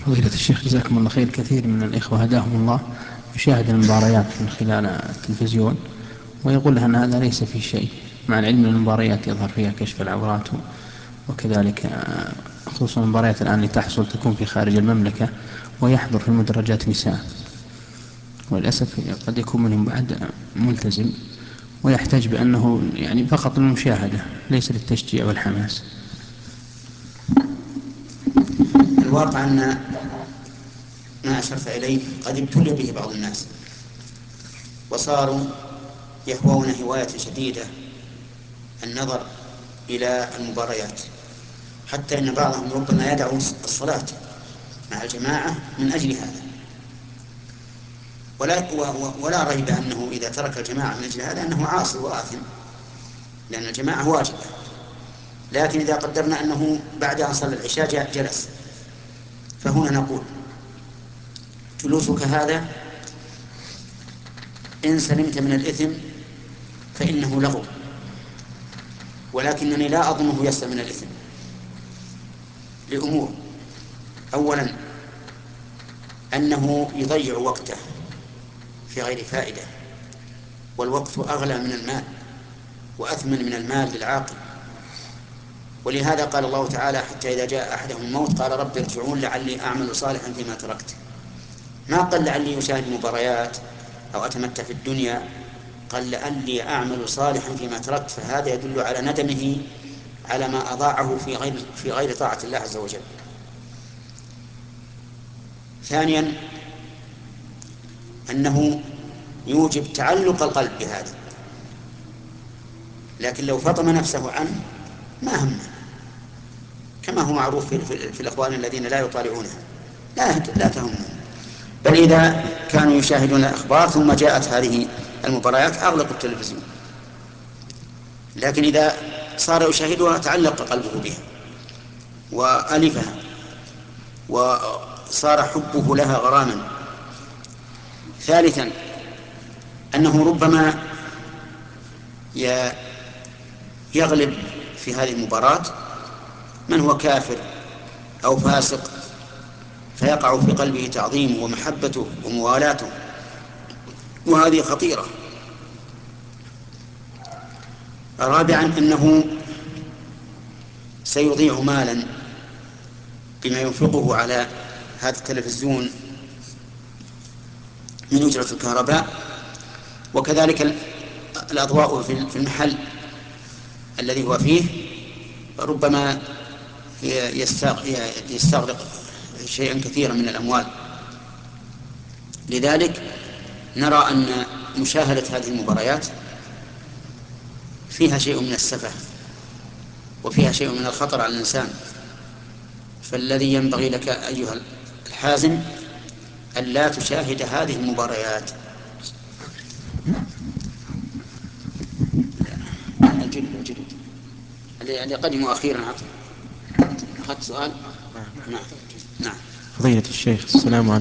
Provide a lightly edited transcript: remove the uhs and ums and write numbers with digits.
فضيلة الشيخ جزاكم الله خير، كثير من الإخوة هداهم الله يشاهد المباريات من خلال التلفزيون ويقول أن هذا ليس في شيء، مع العلم أن المباريات يظهر فيها كشف العورات، وكذلك خصوصا المباريات الآن اللي تحصل تكون في خارج المملكة ويحضر في المدرجات نساء، وللأسف قد يكون منهم بعد ملتزم ويحتاج بأنه يعني فقط للمشاهدة ليس للتشجيع والحماس. الواقع أن ما أشرت إليه قد ابتلي به بعض الناس وصاروا يهوون هواية شديدة النظر إلى المباريات، حتى إن بعضهم ربما يدع الصلاة مع الجماعة من أجل هذا. ولا ريب أنه إذا ترك الجماعة من أجل هذا أنه عاصي وآثم، لأن الجماعة واجبة. لكن إذا قدرنا أنه بعد أن صلى العشاء جلس، فهنا نقول جلوسك هذا إن سلمت من الإثم فإنه لغو، ولكنني لا أظنه يسلم من الإثم لأمور: أولا أنه يضيع وقته في غير فائدة، والوقت أغلى من المال وأثمن من المال للعاقل. ولهذا قال الله تعالى: حتى إذا جاء أحدهم الموت قال رب ارجعون لعلي أعمل صالحا فيما تركت. ما قال لعلي أشاهد مباريات أو أتمتع في الدنيا، قال لعلي أعمل صالحا فيما تركت، فهذا يدل على ندمه على ما أضاعه في غير طاعة الله عز وجل. ثانيا أنه يوجب تعلق القلب بهذا، لكن لو فطم نفسه عنه ما همه، كما هو معروف في الأخوان الذين لا يطالعونها، لا تهمهم. بل إذا كانوا يشاهدون الأخبار ثم جاءت هذه المباريات أغلقوا التلفزيون. لكن إذا صار يشاهدها تعلق قلبه بها وألفها وصار حبه لها غراما. ثالثا أنه ربما يغلب في هذه المباراة من هو كافر أو فاسق، فيقع في قلبه تعظيمه ومحبته وموالاته، وهذه خطيرة. رابعا أنه سيضيع مالا بما ينفقه على هذا التلفزيون من أجرة الكهرباء، وكذلك الأضواء في المحل الذي هو فيه ربما يستغرق شيئا كثيرا من الأموال. لذلك نرى أن مشاهدة هذه المباريات فيها شيء من السفه وفيها شيء من الخطر على الإنسان. فالذي ينبغي لك أيها الحازم أن لا تشاهد هذه المباريات. الجدد اللي قدموا أخيرا أخذت سؤال. نعم. فضيلة الشيخ السلام عليكم.